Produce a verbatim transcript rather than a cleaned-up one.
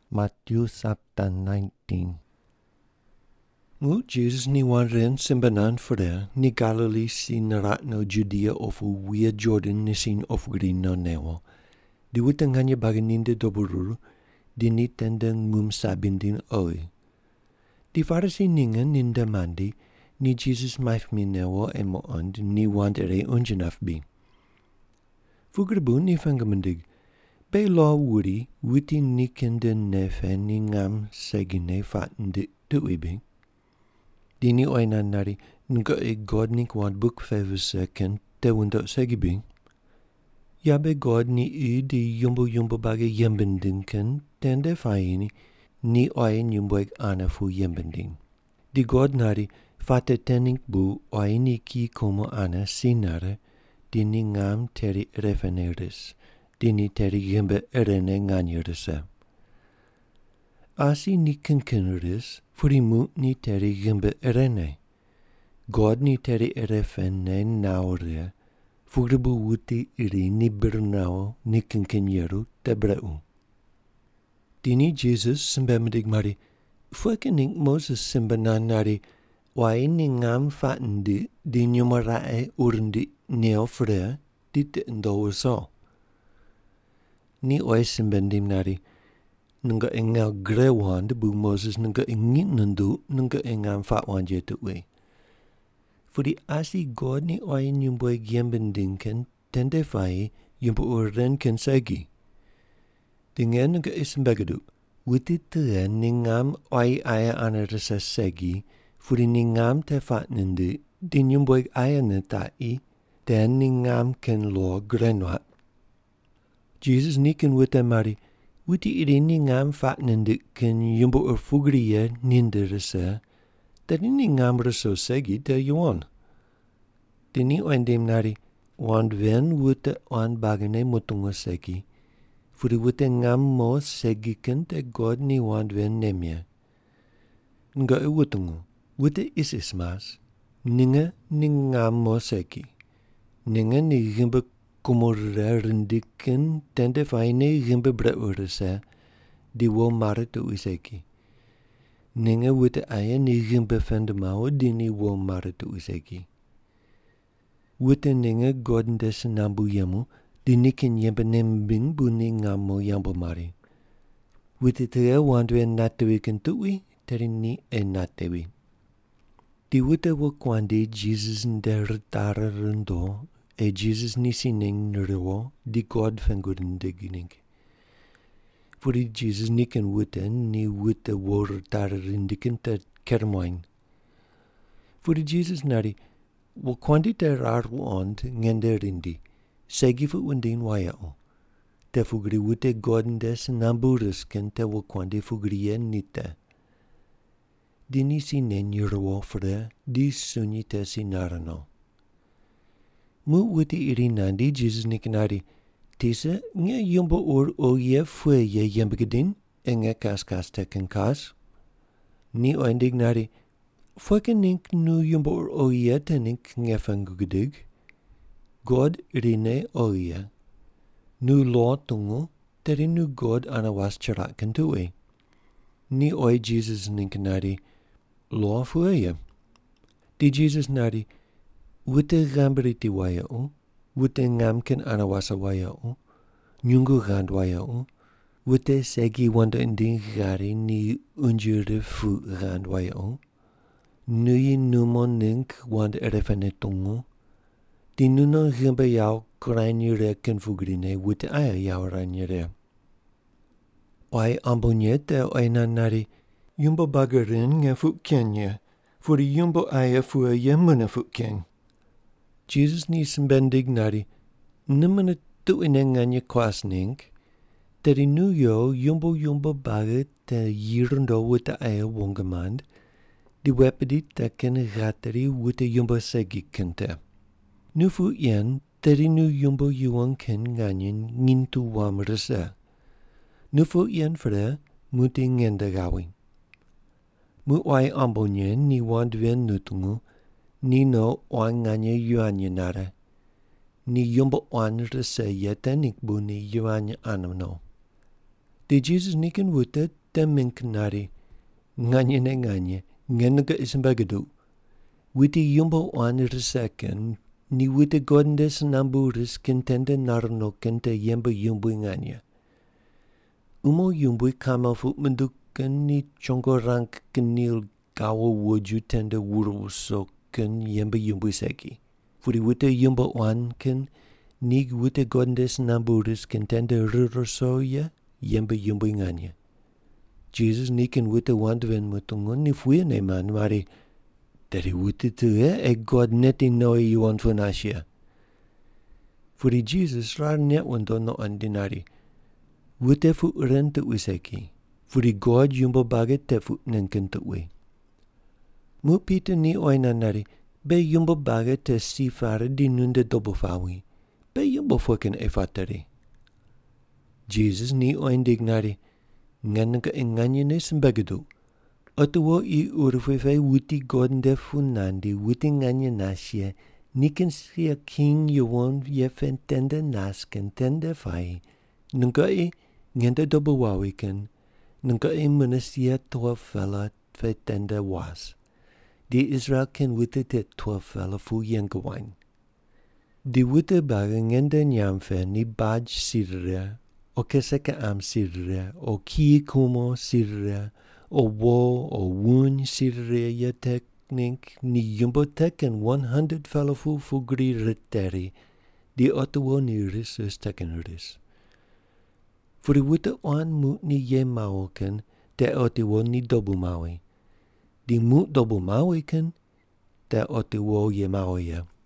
Matthew chapter nineteen. Ngu Jesus ni wan ren simbanan fore ni Galilee si narat no Judea ofu wia Jordan ni sin ofu green no newo. Di wutanganya baganinde dobururu di ni tenda ngum sabindin oi. Di farisi ninga ninda mandi ni Jesus maif mi newo e mo ond ni wandere unjanaf bi. Fugrabu ni fangamendig. Bei lo wuri wuti ni kende nefe ni ngam segine fatende tuibi. Dini oina nari nga e God ni kwad book favors ken te wundo segibi. Yabe God ni u di yumbo yumbo bage yembending ken tende faini ni oi nyumboig ana fu yembending. Di God nari fate tening bu oi ni ki como ana sinare dini ngam teri refeneris. Dini teri yembe erene nganyerese. Asi ni kinkineris, furimu ni teri yembe erene. God ni teri erefene naure, fugribu wuti iri ni birnao ni kinkineru tebreu. Dini Jesus simbemedig mari, fuekening Moses simbananari, wai ni ngam fatindi di nyumarae urndi neofre dit ndo so. Ni oi simbendim nari, nunga engel grewand bu Moses nunga ingin nandu nunga engam fatwan jetui. Furi asi God ni oi nyumboy giembendinken tende fai yumbo uren ken segi. Dingen nunga isimbegadu, wuti tere ningam oi aya anarasa segi, furi ningam te fatnindi di nyumboy aya netai, ten ningam ken lo grenwat. Jesus niken wute mari, wuti iri ni ngam fatnendik ken yumbo urfugriye ninderese, tadi ni ngam reso segi te yuon. Dini oendim nari, wand ven wute on bagane mutunga segi, furi wute ngam mo segi ken te God ni wand ven nemye. Nga e wutungu, wute isis mas, ninga ni ngam mo segi, ninga ni gimbe kumurre rindiken tende faine gimbe breurese di wo maritu iseki. Ninga wute aya ni gimbe fendemao di ni wo maritu iseki. Wute ninga godndes nambu yamu di nikin yembe nembing bu ni ngamo yambo mari. Wute tere wandwe natewi kentui teri ni e natewi. Di wute wo kwandi Jesus nderitare rindo e Jesus nisi ning nrewo di God fengurin degining. Furi Jesus niken wuten ni wute wor tar rindiken te kermoin. Furi Jesus nari, wo kwandi te raru ond ngende rindi, segi fu undin wayao. Te fugri wute godndes namburis ken te wo kwandi fugri yen nite. Di nisi nen nrewo fre, di sunyi te sinarano. Mu wuti iri nandi Jesus nikinari, tisa nge yumbo ur o ye fue ye yembegedin, e nge kas kas teken kas. Ni oendig nari, fueke nink nu yumbo ur o ye te nink nge fengugedig. God iri ne o ye. Nu lo tungu, teri nu God anawas charak kentui. Ni oi Jesus nikinari, lo fue ye. Di Jesus nari, wute gamberiti wayau, wute ngamken anawasa wayau, nyungu gand wayau, wute segi wanda inding gari ni unjure fu gand wayau, nuyi numo nink wanda erefene tungu, di nuno gimbe yau kranyure ken fugrine wute aya yau ranyure. Oi ambonyete oina nari, yumbo bagarin nge fu kenye, furi yumbo aya fu ye muna fu ken. Jesus ni sembendig nari, nimana tu inenganya kwas nink, teri nu yo yumbo yumbo baget te yirndo wute aya wongamand, di wepedi te ken gateri wute yumbo segi kente. Nu fu yen, teri nu yumbo yuang ken ganyen ngintu wamrese. Nu fu yen fre, muti ngende gawi. Mu wai ambonyen ni wandwen nutungu, ni no oan nganye yuanye nare. Ni yumbo oan rese yete nikbu ni yuanye anamno. Di Jesus niken wute te minkanari, nganye ne nganye, ngenga ismbagadu. Witi yumbo an risaken, ni witi godndes namburis kentende narno kente yemba yumbu nganye. Umo yumbu kamal menduken ni chongo rank kenil gawa wuju tende wurwuso ken yemba yumbu seki. Furi witi yumbo an ken, ni witi godndes namburis kentende rurso ya yemba yumbu nganye. Jesus niken witi wandwen mutungun ni fuene man mari dari witi tuhe e God neti noi yuan funasia. Furi Jesus rar net wando no andinari. Wite fu rente wiseki. Furi God yumbo baget te fu nenkente we. Mu Peter ni oinanari. Be yumbo baget te sifare di nunde dobofawi. Be yumbo fuken efatari. Jesus ni oindignari. Nganaka enganyenes mbagadu. Otuwo I urfefe wuti godnde funandi wuti nganye nasye niken sia king yuwon yefen tende nasken tende fai nunga I ngende dobo wawiken nunga I munesia toa fella fe tende was. Di Israel ken wuti te toa fella fu yengewain. Di wuti baga ngende nyamfe ni baj sirre o keseke am sirre o ki kumo sirre o wo o wun sirre ya teknik ni yumbo teken one hundred falafu fugri riteri di otawo ni risus teken ris. Furi wuta on mut ni ye mawoken te otawo ni dobu mawi. Di mut dobu mawi ken te otawo ye mawi ya.